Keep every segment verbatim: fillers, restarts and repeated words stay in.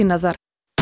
نظر.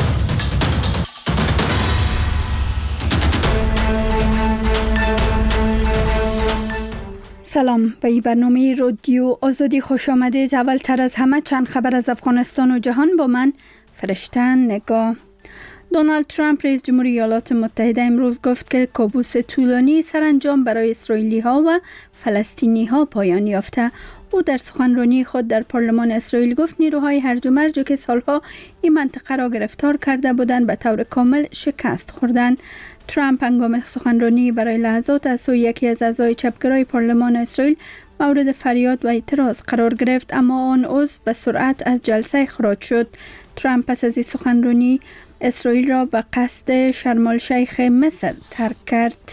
سلام، به این برنامه رادیو آزادی خوش آمدید. اول تر از همه چند خبر از افغانستان و جهان با من فرشته نگاه. دونالد ترامپ رئیس جمهوری ایالات متحده امروز گفت که کابوس طولانی سرانجام برای اسرائیلی ها و فلسطینی ها پایان یافته. او در سخنرانی خود در پارلمان اسرائیل گفت نیروهای هرج و مرج که سالها این منطقه را گرفتار کرده بودند به طور کامل شکست خوردند. ترامپ هنگام سخنرانی برای لحظات از سوی یکی از اعضای چپگرای پارلمان اسرائیل مورد فریاد و اعتراض قرار گرفت، اما آن عضو به سرعت از جلسه اخراج شد. ترامپ پس از این سخنرانی اسرائیل را به قصد شرم الشیخ مصر ترک کرد.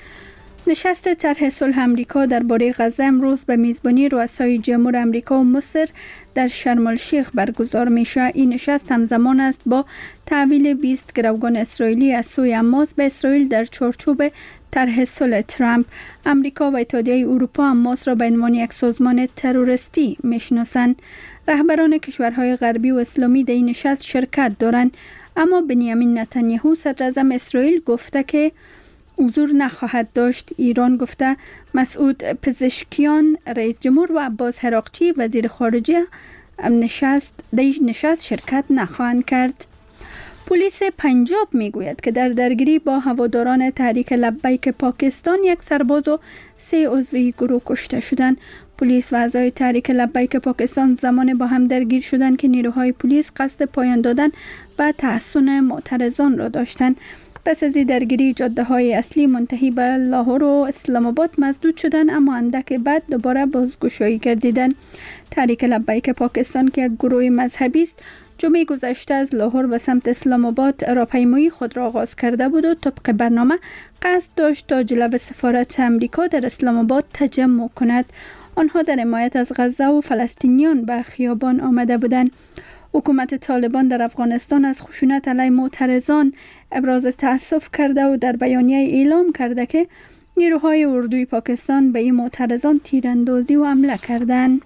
نشست طرح صلح امریکا درباره غزه امروز به میزبانی رؤسای جمهور امریکا و مصر در شرم الشیخ برگزار میشه. این نشست همزمان است با تحویل بیست گروگان اسرائیلی از سوی حماس به اسرائیل در چارچوب طرح صلح ترامپ. امریکا و اتحادیه اروپا حماس را به عنوان یک سازمان تروریستی میشناسند. رهبران کشورهای غربی و اسلامی در این نشست شرکت دارند، اما بنیامین نتانیاهو صدر اعظم اسرائیل گفته که حضور نخواهد داشت. ایران گفته مسعود پزشکیان رئیس جمهور و عباس حراقچی وزیر خارجه نشست در نشست شرکت نخواهند کرد. پلیس پنجاب میگوید که در درگیری با هواداران تحریک لبیک پاکستان یک سرباز و سه عضو گروه کشته شدند. پلیس و اعضای تحریک لبیک پاکستان زمان با هم درگیر شدند که نیروهای پلیس قصد پایان دادن و تحصن معترضان را داشتند. پس از این درگیری جاده های اصلی منتهی به لاهور و اسلام آباد مسدود شدند، اما اندک بعد دوباره بازگشایی گردیدند. تحریک لبیک پاکستان که یک گروه مذهبی است جمعه گذشته از لاهور به سمت اسلام آباد راهپیمایی خود را آغاز کرده بود و طبق برنامه قصد داشت تا جلو سفارت امریکا در اسلام آباد تجمع کند. آنها در حمایت از غزه و فلسطینیان به خیابان آمده بودند. حکومت طالبان در افغانستان از خشونت علیه معترضان ابراز تأسف کرده و در بیانیه اعلام کرده که نیروهای اردوی پاکستان به این معترضان تیراندازی و حمله کردند.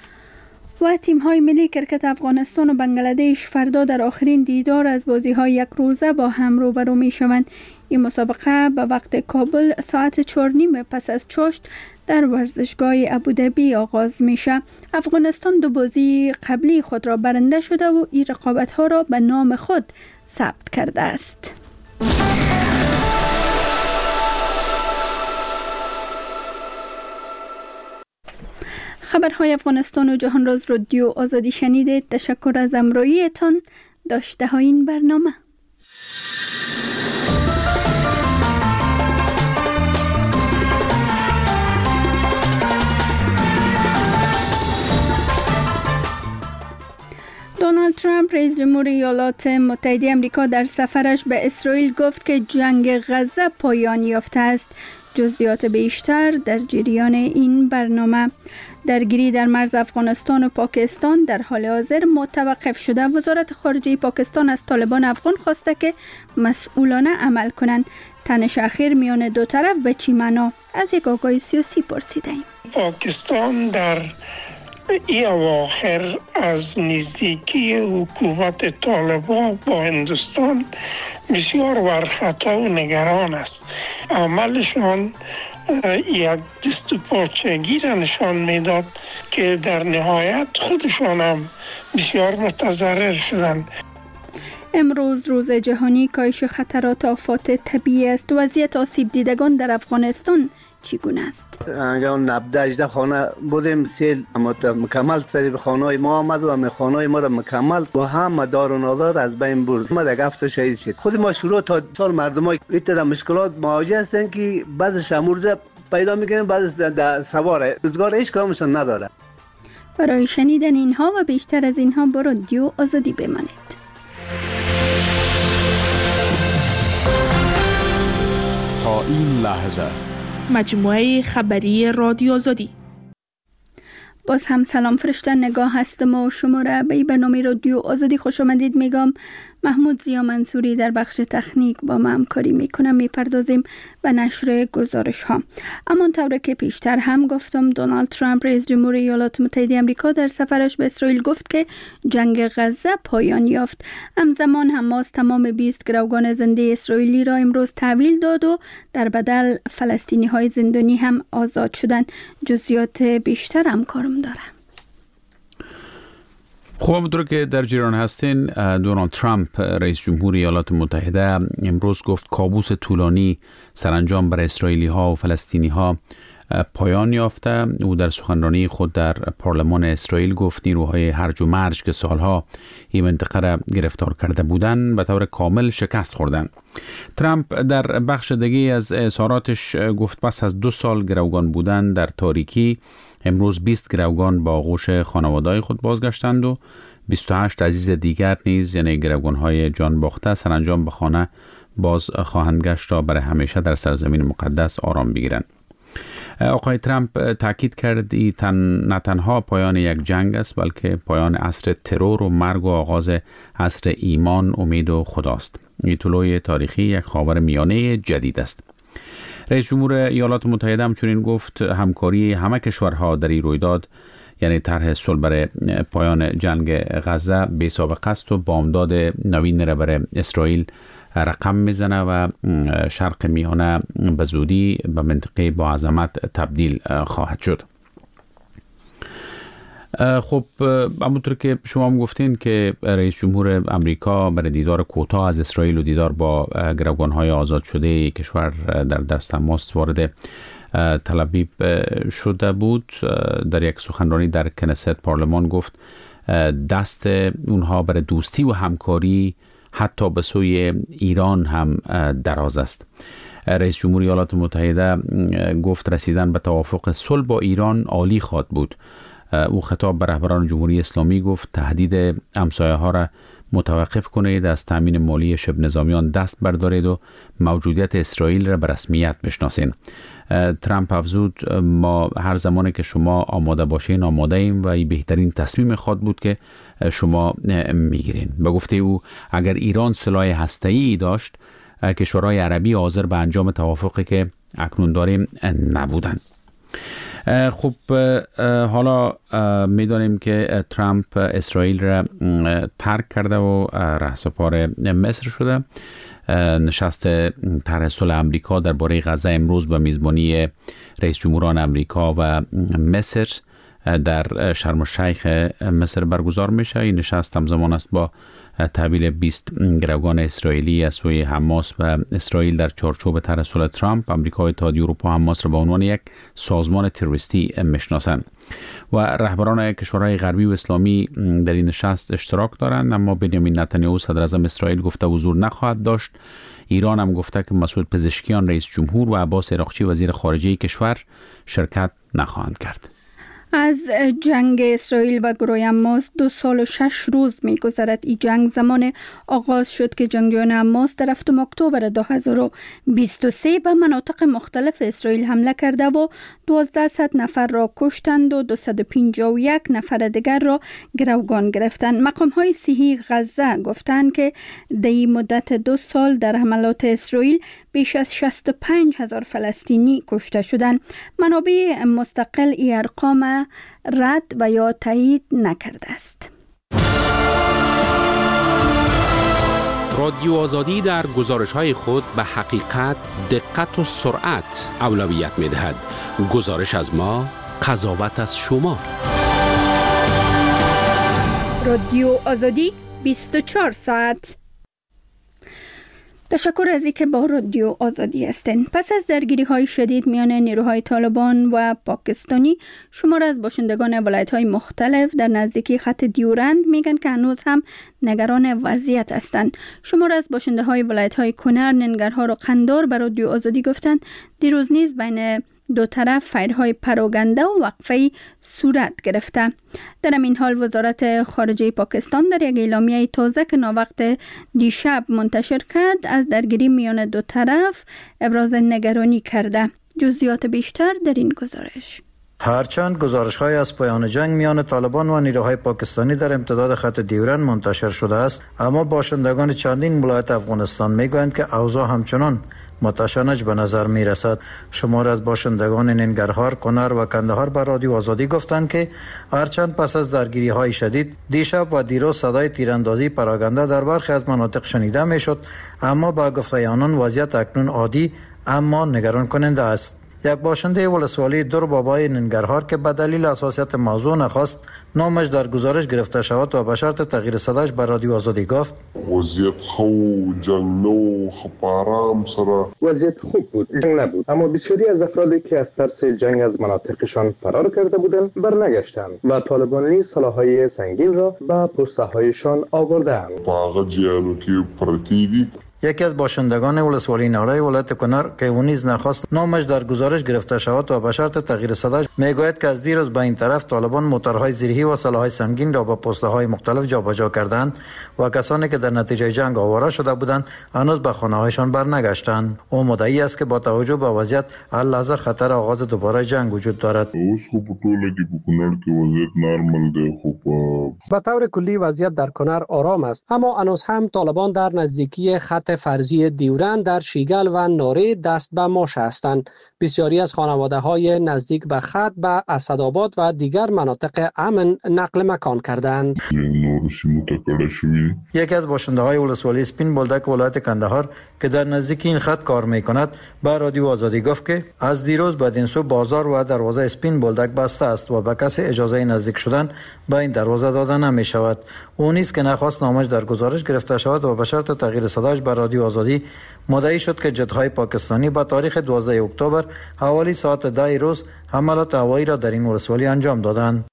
و تیم‌های ملی کرکت افغانستان و بنگلادش فردا در آخرین دیدار از بازی‌های یک روزه با هم روبرو می‌شوند. این مسابقه به وقت کابل ساعت چهار و نیم پس از چاشت در ورزشگاه ابوظبی آغاز میشه. افغانستان دو بازی قبلی خود را برنده شده و این رقابت‌ها را به نام خود ثبت کرده است. خبرهای افغانستان و جهان را از رادیو آزادی شنیدید. تشکر از همراهیتان. داشته های این برنامه. دونالد ترامپ رئیس جمهور ایالات متحده آمریکا در سفرش به اسرائیل گفت که جنگ غزه پایان یافته است. جزئیات بیشتر در جریان این برنامه. درگیری در مرز افغانستان و پاکستان در حال حاضر متوقف شده. وزارت خارجه پاکستان از طالبان افغان خواسته که مسئولانه عمل کنند. تنش اخیر میان دو طرف به چی معنا؟ از یک آگاهی سیاسی پرسیده ایم. پاکستان در این اواخر از نزدیکی حکومت طالبان با هندوستان بسیار ورخطا و نگران است. عملشان یک دست و پاچگی را نشان میداد که در نهایت خودشان هم بسیار متضرر شدند. امروز روز جهانی کاهش خطرات آفات طبیعی است. وضعیت آسیب دیدگان در افغانستان چگونه است؟ انجام نبده اجده خانه بودیم، سیل مکمل سری به خانه های ما آمد و همه خانه های ما را مکمل و هم دار و نادار از بین برد. ما یک هفته شهید شد. خود ما شروع تا سال مردم های ایتر مشکلات مواجه هستند که بعضش امروزه پیدا میکنیم، بعضش در سواره روزگار هیچ کامشان نداره. برای شنیدن اینها و بیشتر از اینها با رادیو آزادی بمانید. تا این لحظه مجموعه خبری رادیو آزادی. باز هم سلام، فرشته نگاه هستم و شما را به برنامه رادیو آزادی خوش آمدید میگم. محمود زیا منصوری در بخش تکنیک با ما همکاری میکنه. میپردازیم به نشر گزارش ها. اما طوری که پیشتر هم گفتم، دونالد ترامپ رئیس جمهور ایالات متحده آمریکا در سفرش به اسرائیل گفت که جنگ غزه پایان یافت. همزمان حماس تمام بیست گروگان زنده اسرائیلی را امروز تحویل داد و در بدل فلسطینی های زندانی هم آزاد شدند. جزئیات بیشتر همکارم داره. خوب همونطور که در جریان هستین، دونالد ترامپ رئیس جمهور ایالات متحده امروز گفت کابوس طولانی سرانجام برای اسرائیلی ها و فلسطینی ها پایان یافته. او در سخنرانی خود در پارلمان اسرائیل گفت نیروهای هرج و مرج که سالها این منطقه را گرفتار کرده بودند به طور کامل شکست خوردند. ترامپ در بخش دیگه از اظهاراتش گفت پس از دو سال گروگان بودن در تاریکی، امروز بیست گروگان با آغوش خانواده‌های خود بازگشتند و بیست و هشت عزیز دیگر نیز یعنی گروگان‌های جان باخته سرانجام به خانه باز خواهند گشت تا برای همیشه در سرزمین مقدس آرام بگیرند. آقای ترامپ تاکید کرد این تن نه تنها پایان یک جنگ است بلکه پایان عصر ترور و مرگ و آغاز عصر ایمان، امید و خداست. این طلوع تاریخی یک خاور میانه جدید است. رئیس جمهور ایالات متحده همچنین گفت همکاری همه کشورها در این رویداد یعنی طرح صلح برای پایان جنگ غزه بی سابقه است و بامداد نوین را برای اسرائیل رقم میزنه و شرق میانه به زودی به منطقه با عظمت تبدیل خواهد شد. خب همونطور که شما هم گفتین که رئیس جمهور امریکا برای دیدار کوتاه از اسرائیل و دیدار با گروگان‌های آزاد شده کشور در دست حماس وارد تل آویو شده بود. در یک سخنرانی در کنست پارلمان گفت دست اونها برای دوستی و همکاری حتی به سوی ایران هم دراز است. رئیس جمهور ایالات متحده گفت رسیدن به توافق صلح با ایران عالی خواهد بود. او خطاب به رهبران جمهوری اسلامی گفت تهدید همسایه ها را متوقف کنید، از تامین مالی شبه نظامیان دست بردارید و موجودیت اسرائیل را به رسمیت بشناسین. ترامپ افزود ما هر زمانی که شما آماده باشین آماده ایم و این بهترین تصمیم خواهد بود که شما میگیرین. به گفته او اگر ایران سلاح هسته‌ای داشت کشورهای عربی حاضر به انجام توافقی که اکنون داریم نبودند. خب حالا میدانیم که ترامپ اسرائیل را ترک کرده و رهسپار مصر شده. نشست طرح صلح امریکا درباره غزه امروز به میزبانی رئیس جمهوران امریکا و مصر در شرم الشیخ مصر برگزار میشه. این نشست همزمان است با تحویل بیست گروگان اسرائیلی از سوی حماس و اسرائیل در چارچوب طرح صلح ترامپ. آمریکا و اتحادیه اروپا حماس را به عنوان یک سازمان تروریستی میشناسند و رهبران کشورهای غربی و اسلامی در این نشست اشتراک دارند. اما بنیامین نتانیاهو صدر اعظم اسرائیل گفته حضور نخواهد داشت. ایران هم گفته که مسعود پزشکیان رئیس جمهور و عباس عراقچی وزیر خارجه کشور شرکت نخواهند کرد. از جنگ اسرائیل و گروه حماس دو سال و شش روز می گذرد. این جنگ زمان آغاز شد که جنگجویان حماس در هفتم اکتبر دو هزار و بیست و سه به مناطق مختلف اسرائیل حمله کرده و دوازده نفر را کشتند و دویست و پنجاه و یک نفر دیگر را گروگان گرفتند. مقام های صحی غزه گفتند که در این مدت دو سال در حملات اسرائیل بیش از شصت و پنج هزار فلسطینی کشته شدند. منابع مستقل این ارقام رد و یا تایید نکرده است. رادیو آزادی در گزارش‌های خود به حقیقت، دقت و سرعت اولویت می‌دهد. گزارش از ما، قضاوت از شما. رادیو آزادی بیست و چهار ساعت. تشکر از اینکه با رادیو آزادی هستین. پس از درگیری های شدید میان نیروهای طالبان و پاکستانی، شمار از باشندگان ولایت های مختلف در نزدیکی خط دیورند میگن که هنوز هم نگران وضعیت هستند. شمار از باشنده های ولایت های کنر، ننگرهار و قندار به رادیو آزادی گفتند دیروز نیز بین دو طرف فایرهای پراگنده و وقفه‌ای صورت گرفته. در این حال وزارت خارجه پاکستان در یک اعلامیه تازه که ناوقت دیشب منتشر کرد از درگیری میان دو طرف ابراز نگرانی کرده. جزئیات بیشتر در این گزارش. هرچند گزارش‌های از پایان جنگ میان طالبان و نیروهای پاکستانی در امتداد خط ډیورند منتشر شده است، اما باشندگان چندین ولایت افغانستان میگویند که اوضاع همچنان متشنج به نظر می رسد. شمار از باشندگان ننگرهار، کنر و کندهار به رادیو آزادی گفتند که هرچند پس از درگیری های شدید دیشب و دیروز صدای تیراندازی پراگنده در برخی از مناطق شنیده می شد، اما با گفته آنان وضعیت اکنون عادی اما نگران کننده است. یک باشنده ولسوالی دور بابای ننگرهار که به دلیل حساسیت موضوع نخواست نامش در گزارش گرفته شود و به شرط تغییر صداش به رادیو آزادی گفت وضعیت خوب جنگ نو خپارام سره وضعیت خوب بود، جنگ نبود، اما بسیاری از افرادی که از ترس جنگ از مناطقشان فرار کرده بودند برنگشتند و طالبان نیز سلاح‌های سنگین را به پسته‌هایشان آوردند. باغ جیانو که پرتیدی. یکی از باشندگان ولسوالی نارای ولایت کنر که او نیز نخواست نامش در گزارش گرفته شود و به شرط تغییر صداش میگوید که از دیروز به این طرف طالبان موتورهای زیرهی و سلاح‌های سنگین را به پسته‌های مختلف جابجا کردند و کسانی که در نتیجه جنگ آواره شده بودند هنوز به خانه‌هایشان برنگشتند. او مدعی است که با توجه به وضعیت هر لحظه خطر آغاز دوباره جنگ وجود دارد. اوس خو په ټوله کې په کنړ کې وضعیت نارمل دی، خو به طور کلی وضعیت در کنر آرام است، اما هنوز هم طالبان در نزدیکی خط فرضی دیورند در شیگل و ناره دست به ماش هستند. بسیاری از خانواده‌های نزدیک به خط به اسدآباد و دیگر مناطق امن نقل مکان کردند. یکی از باشنده‌های ولسوالی سپین بولدک ولایت کندهار که در نزدیک این خط کار می‌کند به رادیو آزادی گفت که از دیروز بدین سو بازار و دروازه سپین بولدک بسته است و به کسی اجازه نزدیک شدن به این دروازه داده نمی‌شود. او نیز که نخواست نامش در گزارش گرفته شود و به شرط تغییر صداش به رادیو آزادی مدعی شد که جت‌های پاکستانی با تاریخ دوازده اکتبر حوالی ساعت ده روز حملات هوایی را در این ولسوالی انجام دادند.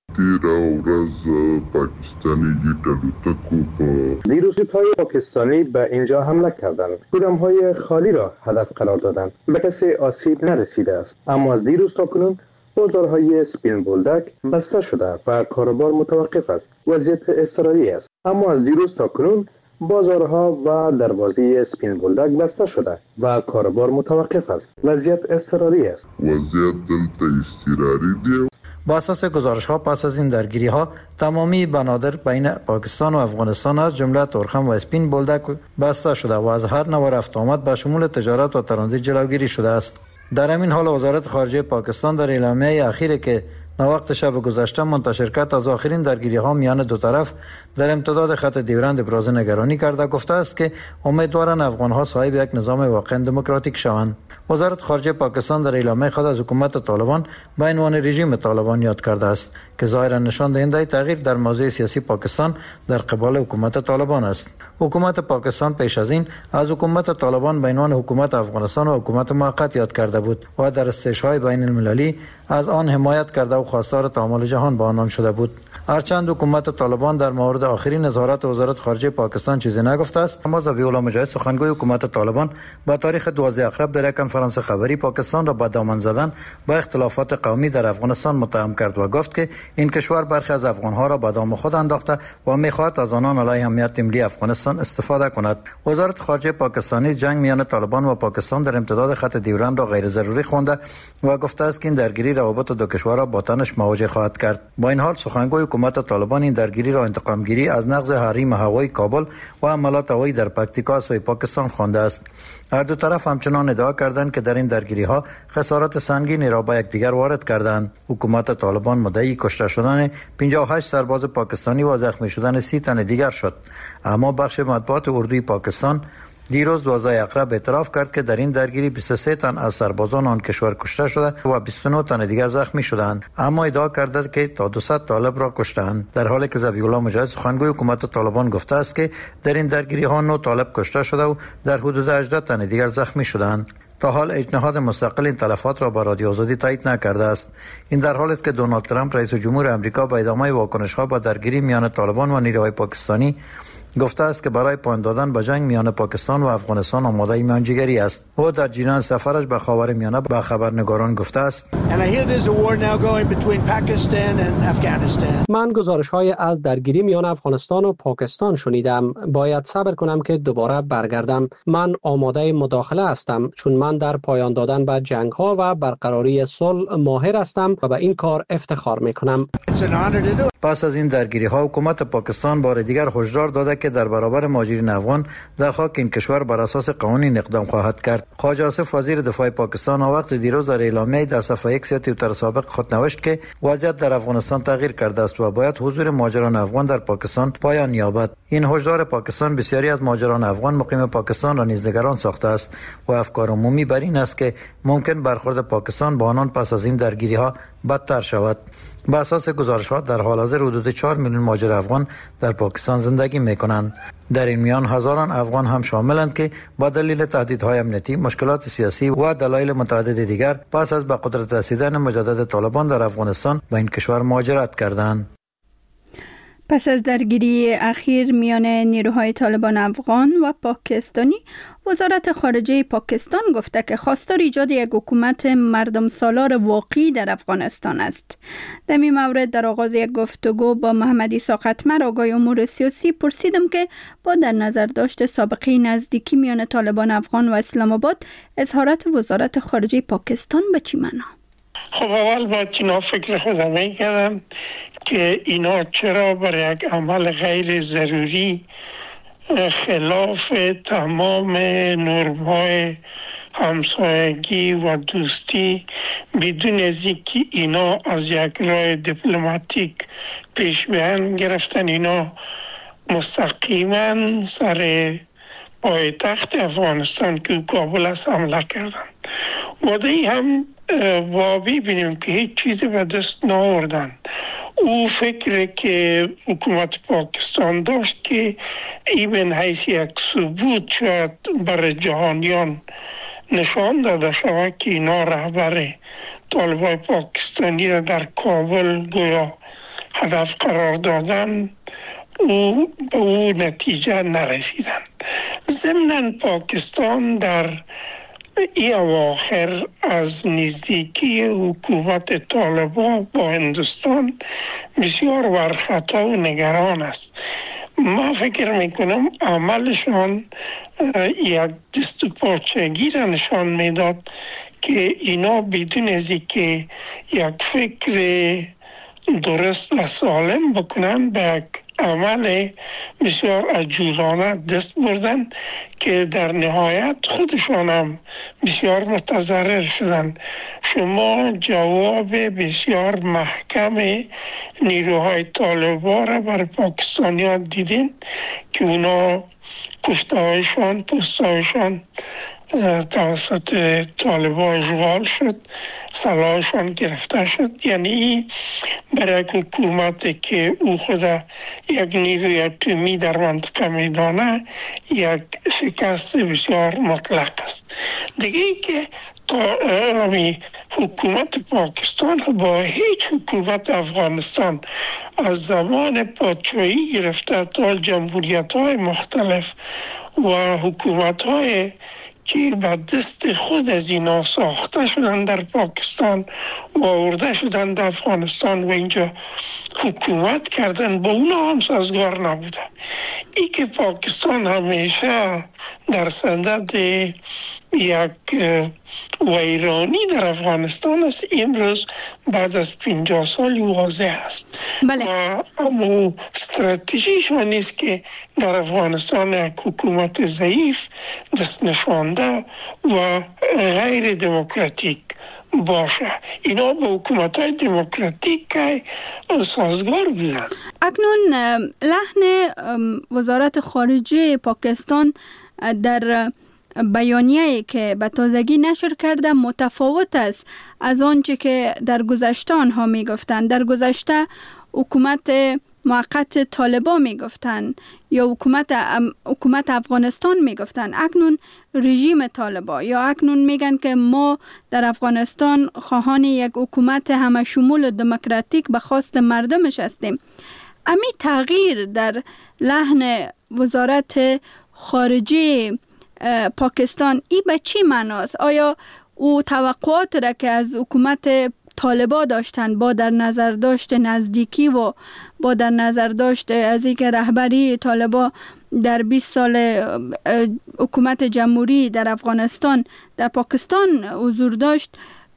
دیروز جت‌های پاکستانی به اینجا حمله کردند. گودام‌های خالی را هدف قرار دادند. به کسی آسیب نرسیده است، اما از دیروز تا کنون بازارهای سپین بولدک بسته شده و کاروبار متوقف است. وضعیت اضطراری است، اما از دیروز تا کنون بازارها و دروازه سپین بولدک بسته شده و کاروبار متوقف است. وضعیت اضطراری است. وضعیت دلته اضطراری دی. با اساس گزارش ها پس از این درگیری ها تمامی بنادر بین پاکستان و افغانستان از جمله تورخم و اسپین بولدک بسته شده و از هر نوع رفت آمد به شمول تجارت و ترانزیت جلوگیری شده است. در همین حال وزارت خارجه پاکستان در اعلامیه اخیری که وقت شب گذشته منتشر کرد از آخرین درگیری ها میان دو طرف در امتداد خط دیورند ابراز نگرانی کرده گفته است که امیدوارند افغان ها صاحب یک نظام واقعا دموکراتیک شوند. وزارت خارجه پاکستان در اعلامیه خود از حکومت طالبان به عنوان رژیم طالبان یاد کرده است که ظاهرا نشان دهنده تغییر در موضوع سیاسی پاکستان در قبال حکومت طالبان است. حکومت پاکستان پیش از این از حکومت طالبان به عنوان حکومت افغانستان و حکومت موقت یاد کرده بود و در استشهای بین المللی از آن حمایت کرده و خواستار تعامل جهان با آنان شده بود. هرچند حکومت طالبان در مورد آخرین اظهارات وزارت خارجه پاکستان چیزی نگفته است، اما ذبیح الله مجاهد سخنگوی حکومت طالبان با تاریخ دوازده اکتبر در یک کنفرانس خبری پاکستان را به دامن زدن با اختلافات قومی در افغانستان متهم کرد و گفت که این کشور برخی از افغانها را به دام خود انداخته و می‌خواهد از آنان علیه امنیت ملی افغانستان استفاده کند. وزارت خارجه پاکستانی جنگ میان طالبان و پاکستان در امتداد خط دیورند را غیر ضروری خوانده و گفته است که این درگیری روابط دو کشورها با تنش مواجه خواهد کرد. با این حال سخنگوی حکومت طالبان این درگیری را انتقام گیری از نقض حریم هوایی کابل و حملات هوایی در پکتیکا سوی پاکستان خوانده است. هر دو طرف همچنان ادعا کردند که در این درگیری ها خسارات سنگینی را به یکدیگر وارد کردند. حکومت طالبان مدعی کشته شدن پنجاه و هشت سرباز پاکستانی و زخمی شدن سی تن دیگر شد، اما بخش مطبوعات اردوی پاکستان دیروز دوازده اکتبر اعتراف کرد که در این درگیری بیست و سه تن از سربازان آن کشور کشته شده و بیست و نه تن دیگر زخمی شدند، اما ادعا کرده که تا دویست طالب را کشتند، در حالی که ذبیح الله مجاهد سخنگوی حکومت طالبان گفته است که در این درگیری ها نه طالب کشته شده و در حدود هجده تن دیگر زخمی شدند. تا حال اجنهاد مستقل این تلفات را با رادیو آزادی تایید نکرده است. این در حالی است که دونالد ترامپ رئیس جمهور آمریکا با ادامه واکنش‌ها با درگیری میان طالبان و نیروهای پاکستانی گفته است که برای پایان دادن به جنگ میان پاکستان و افغانستان آماده میانجیگری است. او در جریان سفرش به خاورمیانه به خبرنگاران گفته است: من گزارش‌های از درگیری میان افغانستان و پاکستان شنیدم. باید صبر کنم که دوباره برگردم. من آماده مداخله هستم چون من در پایان دادن به جنگ‌ها و برقراری صلح ماهر هستم و به این کار افتخار می‌کنم. پس از این درگیری‌ها حکومت پاکستان بار دیگر هشدار داده که در برابر مهاجرین افغان در خاک این کشور بر اساس قانونی اقدام خواهد کرد. خواجه آصف وزیر دفاع پاکستان وقت دیروز در اعلامیه در صفحه ایکس توییتر سابق خود نوشت که وضعیت در افغانستان تغییر کرده است و باید حضور مهاجران افغان در پاکستان پایان یابد. این هشدار پاکستان بسیاری از مهاجران افغان مقیم پاکستان را نیز نگران ساخته است و افکار عمومی بر این است که ممکن برخورد پاکستان با آنان پس از این درگیری‌ها بدتر شود. به اساس گزارش‌ها در حال حاضر حدود چهار میلیون مهاجر افغان در پاکستان زندگی می‌کنند. در این میان هزاران افغان هم شاملند که با دلیل تهدیدهای امنیتی، مشکلات سیاسی و دلایل متعدد دیگر پس از به قدرت رسیدن مجدد طالبان در افغانستان به این کشور مهاجرت کردند. پس از درگیری اخیر میان نیروهای طالبان افغان و پاکستانی، وزارت خارجه پاکستان گفته که خواستار ایجاد یک حکومت مردم سالار واقعی در افغانستان است. در این مورد در آغاز یک گفتگو با محمد عیسی قطمر آگای امور سیاسی پرسیدم که با در نظر داشت سابقه نزدیکی میان طالبان افغان و اسلام آباد، اظهارات وزارت خارجه پاکستان به چی معنا؟ خب اول باید اینا فکر خودم میکردن که اینا چرا برای یک عمل غیر ضروری خلاف تمام نرم‌های همسایگی و دوستی بدون از اینکه اینا از یک راه دیپلماتیک پیش بیان گرفتن، اینا مستقیما سر پایتخت افغانستان که کابل است حمله کردن. و دی هم و ببینیم که هیچ چیزی به دست نآوردن. او فکر که حکومت پاکستان داشت که این حیث یک ثبوت شاید بر جهانیان نشان داده شود که اینا رهبر طالبان پاکستانی را در کابل گویا هدف قرار دادن، او به او نتیجه نرسیدن. ضمناً پاکستان در این اواخر از نزدیکی حکومت طالبان با هندوستان بسیار برخطا و نگران است. ما فکر میکنم عملشان یک دست و پاچگی را نشان میداد که اینا بدون از اینکه یک فکر درست و سالم بکنن به یک عمل بسیار عجولانه دست بردن که در نهایت خودشان هم بسیار متضرر شدن. شما جواب بسیار محکم نیروهای طالبان را بر پاکستانیان دیدین که اونا کشتهایشان، پستهایشان توسط طالبان اشغال شد، سلاحشان گرفته شد. یعنی برای حکومت که او خدا یک نیروی اتمی در منطقه میدانه یک شکست بسیار مطلق است. دیگه ای که حکومت پاکستان با هیچ حکومت افغانستان از زمان پادشاهی گرفته تا جمهوریت های مختلف و حکومت های که به دست خود از اینا ساخته شدن در پاکستان و آورده شدن در افغانستان و اینجا حکومت کردن، با اونا هم سازگار نبوده. ای که پاکستان همیشه در صدد یک ویرانی در افغانستان است، امروز بعد از پنجاه سال واضح است. بله. و اما استراتژیشون نیست که در افغانستان یک حکومت ضعیف، دست نشانده و غیر دموکراتیک باشه. اینا به حکومت های دموکراتیک سازگار بودن. اکنون لحن وزارت خارجه پاکستان در بیانیه‌ای که به تازگی نشر کرده متفاوت است از آنچه که در گذشته آنها می گفتند. در گذشته حکومت موقت طالبان می گفتند یا حکومت حکومت افغانستان می گفتند. اکنون رژیم طالبان یا اکنون میگن که ما در افغانستان خواهان یک حکومت همه شمول و دموکراتیک به خواست مردمش هستیم. امی تغییر در لحن وزارت خارجه پاکستان ای به چی معناست؟ آیا او توقعات را که از حکومت طالبا داشتند با در نظر داشت نزدیکی و با در نظر داشت از اینکه رهبری طالبا در بیست سال حکومت جمهوری در افغانستان در پاکستان حضور داشت،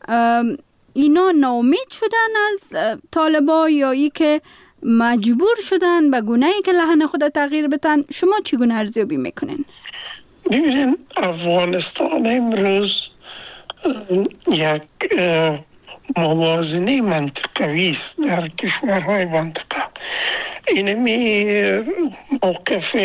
اینا ناامید شدن از طالبا یا ای که مجبور شدن به گونه‌ای که لحن خود تغییر بدن؟ شما چگونه ارزیابی میکنین؟ ببینین افغانستان امروز یک موازنه منطقوی است در کشورهای منطقه. اینمی موقف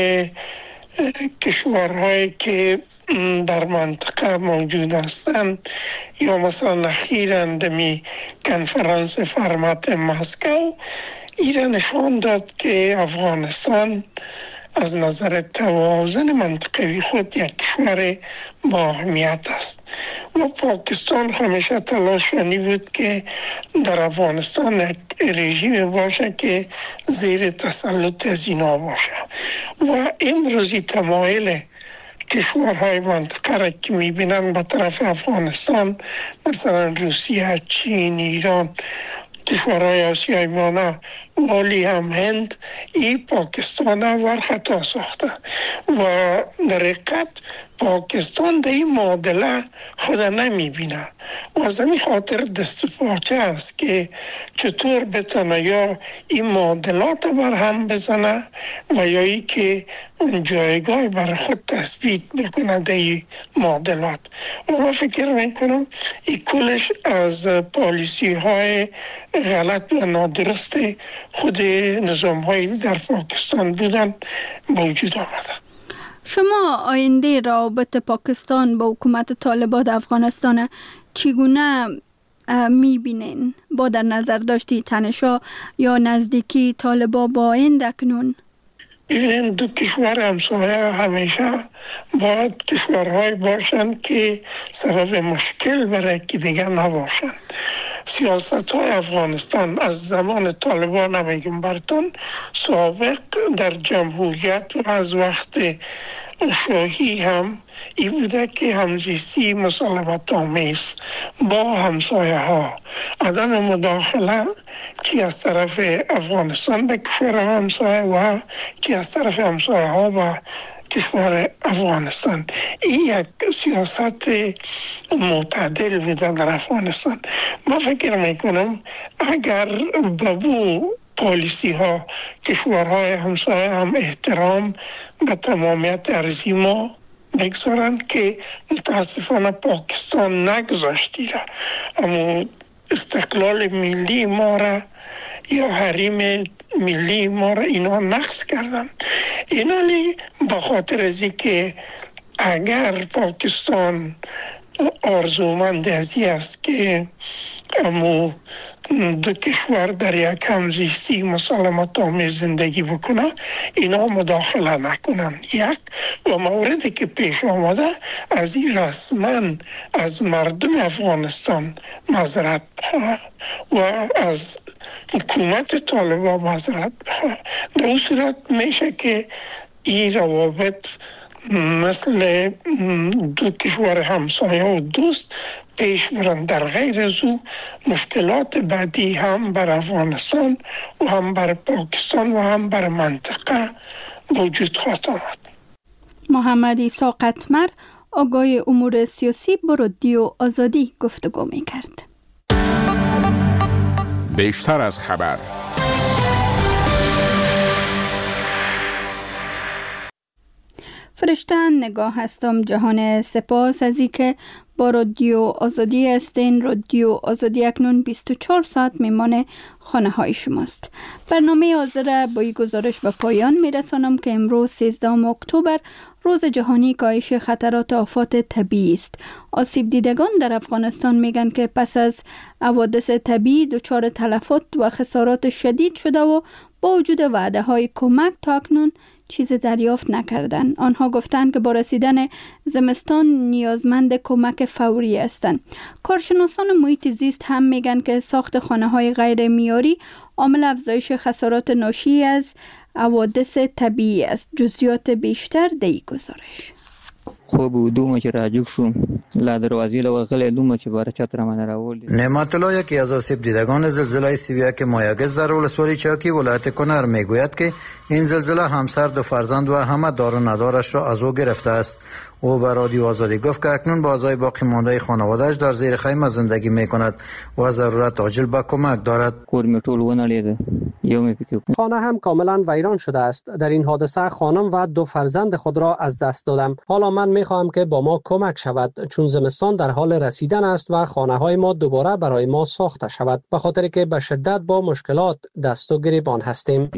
کشورهایی که در منطقه موجود هستند یا مثلا اخیراً دمی کنفرانس فرمت مسکو ایره نشان داد که افغانستان از نظر توازن منطقوی خود یک کشور با اهمیت است و پاکستان همیشه تلاش کنی بود که در افغانستان یک رژیم باشه که زیر تسلط از اینا باشه و امروزی تمایل کشورهای منطقه را که میبینن به طرف افغانستان، مثلا روسیه، چین، ایران، کشورهای آسیای میانه، مالی هم هند، این پاکستان ورخطا ساخته و در حقیقت پاکستان در این معادله خود نمیبینه و از همین خاطر دست پاچه است که چطور بتونه یا این معادلات بر هم بزنه و یا ای که جایگاه بر خود تثبیت بکنه در این معادلات. و من فکر میکنم این کلش از پالیسی های غلط و نادرست خود نظام هایی در پاکستان بودن با وجود آمده. شما آینده روابط پاکستان با حکومت طالبان در افغانستان چگونه میبینین با در نظر داشتی تنشا یا نزدیکی طالبان با این اکنون؟ ببینید دو کشور همسایه همیشه باید کشورهای باشن که سبب مشکل برای که دیگر نباشن. سیاست های افغانستان از زمان طالبان نمیگم برتون سابق در جمهوریت و از وقت شاهی هم ای بوده که همزیستی مسالمت آمیز با همسایه ها، عدم مداخله چی از طرف افغانستان به کشور همسایه و چی از طرف همسایه ها به کشور افغانستان. این یک سیاست معتدل بوده در افغانستان. من فکر میکنم اگر به بو پالیسی ها کشورهای همسایه هم احترام به تمامیت ارضی ما بگذارن که متاسفانه پاکستان نگذاشتی را، اما استقلال ملی ما را یا حریم ملی ما را اینا نقض کردن. اینا لی بخاطر از که اگر پاکستان آرزومند ازی است که امو دو کشور در یک همزیستی مسالمت آمیز زندگی بکنه، اینا مداخله نکنن. یک و موردی که پیش آمده از این رسما از مردم افغانستان معذرت و از حکومت طالبان معذرت در اون صورت میشه که این روابط مثل دو کشور همسایه و دوست پیش برند. در غیر از او مشکلات بعدی هم بر افغانستان و هم بر پاکستان و هم بر منطقه وجود خواهد آمد. محمد عیسی قطمر آگاه امور سیاسی با رادیو آزادی گفتگو می کرد. بیشتر از خبر فرشته نگاه هستم جهان. سپاس از اینکه با رادیو آزادی هستین. رادیو آزادی اکنون بیست و چهار ساعت میمان خانه های شماست. برنامه حاضر با این گزارش به پایان میرسانم که امروز سیزدهم اکتبر روز جهانی کاهش خطرات آفات طبیعی است. آسیب دیدگان در افغانستان میگن که پس از حوادث طبیعی دچار تلفات و خسارات شدید شده و با وجود وعده های کمک تا اکنون چیز دریافت نکردند. آنها گفتند که با رسیدن زمستان نیازمند کمک فوری هستند. کارشناسان محیط زیست هم میگن که ساخت خانه‌های غیر معیاری عامل افزایش خسارات ناشی از حوادث طبیعی است. جزئیات بیشتر در این گزارش. خوب و دوم که راجوک شوم لا دروازی لا غل دوم که بار چتر من راول. نعمت الله یکی از آسیب دیدگان زلزله سیویک مایاگز در ولسوالی چاکی ولایت کنر میگوید که این زلزله همسر دو فرزند و همه دار و ندارش را از او گرفته است. او به رادیو آزادی گفت که اکنون با اعضای باقی مانده خانواده‌اش در زیر خیمه زندگی میکند و ضرورت عاجل به کمک دارد. خانه هم کاملا ویران شده است. در این حادثه خانم و دو فرزند خود را از دست دادم. حالا من میخواهم که با ما کمک شود، چون زمستان در حال رسیدن است و خانه های ما دوباره برای ما ساخته شود، به خاطر که به شدت با مشکلات دست و گریبان هستیم.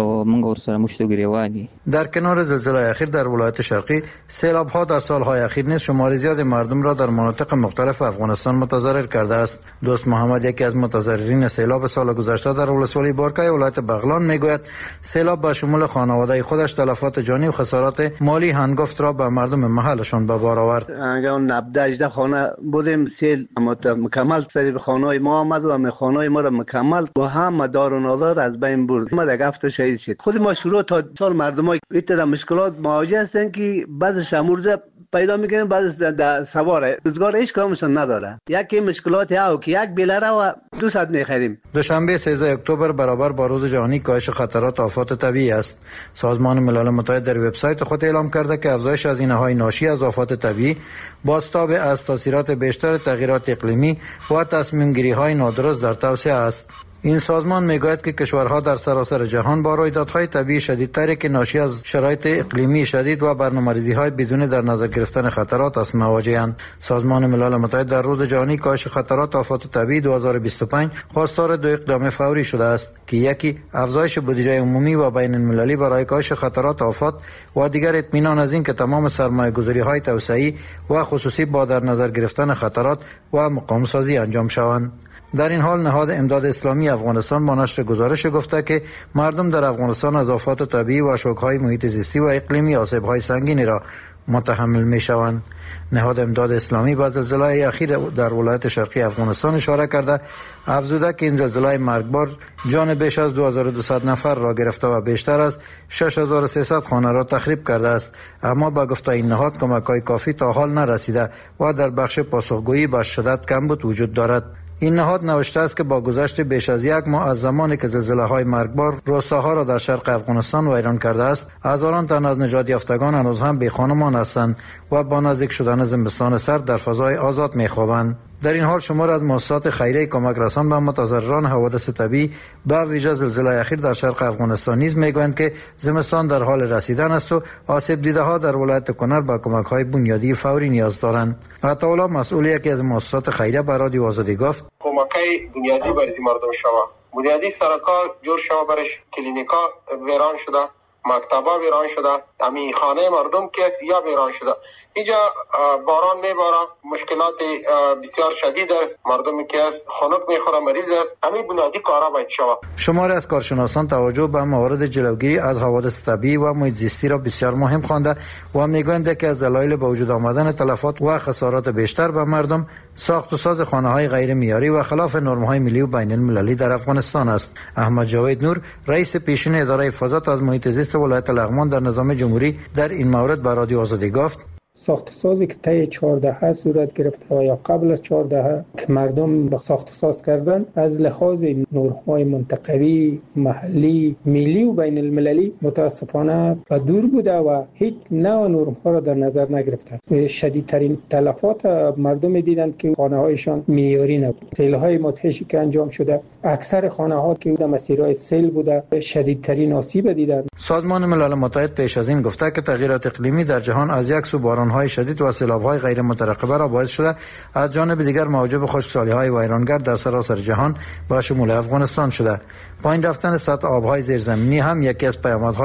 در کنار زلزله اخیر در ولایت شرقی، سیلاب ها در سالهای اخیر نیز شمار زیاد مردم را در مناطق مختلف افغانستان متضرر کرده است. دوست محمد یکی از متضررین سیلاب سال گذشته در ولسوالی بارکای ولایت بغلان میگوید سیلاب به شمول خانواده خودش تلفات جانی و خسارات مالی هنگفت را به مردم محلشان به بار آورد. اگر نود هجده خانه بودیم، سیل مکمل سری به خانه‌های ما آمد و همه خانه‌های ما را مکمل و هم دار و نادار از بین برد. ما یک هفته شهید شد. خود ما شروع تا سال مردمای ایتر مشکلات مواجه هستند که بعضش امروزه پیدا میکنیم، بعض در سواره روزگار هیچ کامشون نداره. یکی مشکلات او که یک بیلره و دویست میخریم. دوشنبه سیزده اکتبر برابر با روز جهانی کاهش خطرات آفات طبیعی است. سازمان ملل متحد در وبسایت خود اعلام کرده که افزایش هزینه‌های ناشی از آفات طبیعی بازتاب از تاثیرات بیشتر تغییرات اقلیمی و تصمیم گیری های نادرست در توسعه است. این سازمان میگوید که کشورها در سراسر جهان با رویدادهای طبیعی شدیدتری که ناشی از شرایط اقلیمی شدید و برنامه‌ریزی‌های بدون در نظر گرفتن خطرات است مواجه‌اند. سازمان ملل متحد در روز جهانی کاهش خطرات آفات طبیعی دو هزار و بیست و پنج خواستار دو اقدام فوری شده است که یکی افزایش بودجه عمومی و بین المللی برای کاهش خطرات آفات و دیگر اطمینان از این که تمام سرمایه‌گذاری‌های توسعه‌ای و خصوصی با در نظر گرفتن خطرات و مقام سازی انجام شوند. در این حال نهاد امداد اسلامی افغانستان با نشر گزارش گفته که مردم در افغانستان از آفات طبیعی و شوک‌های محیط زیستی و اقلیمی آسیب‌های سنگینی را متحمل می‌شوند. نهاد امداد اسلامی با زلزله اخیر در ولایت شرقی افغانستان اشاره کرده افزوده که این زلزله مرگبار جان بیش از دو هزار و دویست نفر را گرفته و بیشتر از شش هزار و سیصد خانه را تخریب کرده است، اما با گفته این نهاد کمک‌های کافی تا حال نرسیده و در بخش پاسخگویی به شدت کمبود وجود دارد. این نهاد نوشته است که با گذشت بیش از یک ماه از زمانی که زلزله‌های مرگبار روستاها را در شرق افغانستان ویران کرده است، هزاران تن از نژاد یافتگان هنوز هم بی‌خانمان هستند و با نزدیک شدن زمستان سرد در فضای آزاد می‌خوابند. در این حال شمار از مؤسسات خیریه کمک رسان به متضرران حوادث طبیعی به ویژه زلزله اخیر در شرق افغانستان نیز میگویند که زمستان در حال رسیدن است و آسیب دیده ها در ولایت کنر به کمک های بنیادی فوری نیاز دارند. عطاالله مسئول یکی از مؤسسات خیریه به رادیو آزادی گفت کمکای بنیادی برای مردم شوه، بنیادی سرکا جور شوه، برش کلینیکا ویران شده، مکتبا ویران شده، همین خانه مردم که است یا ویران شده. اینجا باران میباره، مشکلات بسیار شدید است، مردمی که است خنک میخوره، مریض است. همین بنیادی کارا باید شود. شماری از کارشناسان توجه به موارد جلوگیری از حوادث طبیعی و محیط زیستی را بسیار مهم خوانده و میگویند که از دلایل به وجود آمدن تلفات و خسارات بیشتر به مردم ساخت و ساز خانه‌های غیر معیاری و خلاف نرم‌های ملی و بین المللی در افغانستان است. احمد جاوید نور، رئیس پیشین اداره حفاظت از محیط زیست ولایت لغمان در نظام جمهوری در این مورد به رادیو آزادی گفت ساخت سازی که طی چهارده صورت گرفته و یا قبل از چهارده که مردم به ساخت ساز کردن از لحاظ نرم‌های منطقوی، محلی، ملی و بین المللی متاسفانه به دور بوده و هیچ نوع نرم‌ها را در نظر نگرفتند. شدیدترین تلفات مردم دیدند که خانه‌هایشان معیاری نبود. سیل‌های مدهشی که انجام شده، اکثر خانه‌ها که در مسیرهای سیل بوده شدیدترین آسیب دیدند. سازمان ملل متحد پیش از این گفته که تغییرات اقلیمی در جهان از یک سو باران‌های شدید و سیلاب‌های غیر مترقبه را باعث شده از جانب دیگر موجب خشکسالی‌های ویرانگر در سراسر جهان با شمول افغانستان شده. پایین رفتن سطح آب‌های زیرزمینی هم یکی از پیامدهای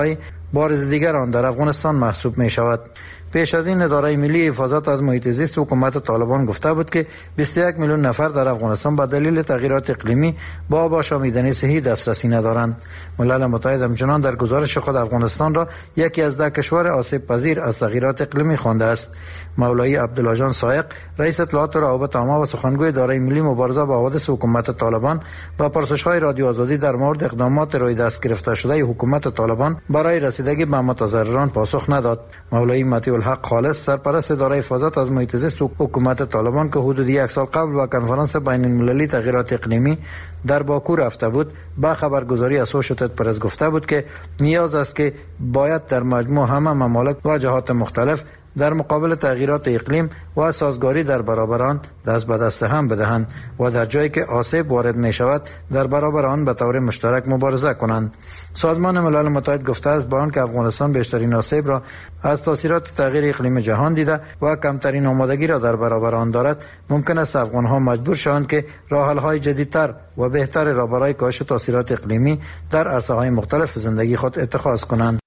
بار دیگر آن در افغانستان محسوب می شود. پیش از این اداره ملی حفاظت از محیط زیست حکومت طالبان گفته بود که بیست و یک میلیون نفر در افغانستان به دلیل تغییرات اقلیمی با آب آشامیدنی صحی دسترسی ندارند. ملل متحد همچنان در گزارش خود افغانستان را یکی از ده کشور آسیب پذیر از تغییرات اقلیمی خوانده است. مولوی عبدالله جان سایق، رئیس اطلاعات و روابط عامه و سخنگوی اداره ملی مبارزه با حوادث حکومت طالبان، با پرسش‌های رادیو آزادی در مورد اقدامات روی دست گرفته شده حکومت طالبان برای رسیدگی به متضرران پاسخ نداد. مولوی مطیع الحق خالص، سرپرست اداره حفاظت از محیط زیست حکومت طالبان که حدود یک سال قبل با کنفرانس بین المللی تغییرات اقلیمی در باکو رفته بود، با خبرگزاری اسوشیتد پرس گفته بود که نیاز است که باید در مجموع همه ممالک و جهات مختلف در مقابل تغییرات اقلیم و سازگاری در برابر آن دست به دست هم بدهند و در جایی که آسیب وارد می شود در برابر آن به طور مشترک مبارزه کنند. سازمان ملل متحد گفته است با آنکه افغانستان بیشترین آسیب را از تاثیرات تغییر اقلیم جهان دیده و کمترین آمادگی را در برابر آن دارد، ممکن است افغان‌ها مجبور شوند که راه حل‌های جدیدتر و بهتر را برای کاهش تاثیرات اقلیمی در عرصه‌های مختلف زندگی خود اتخاذ کنند.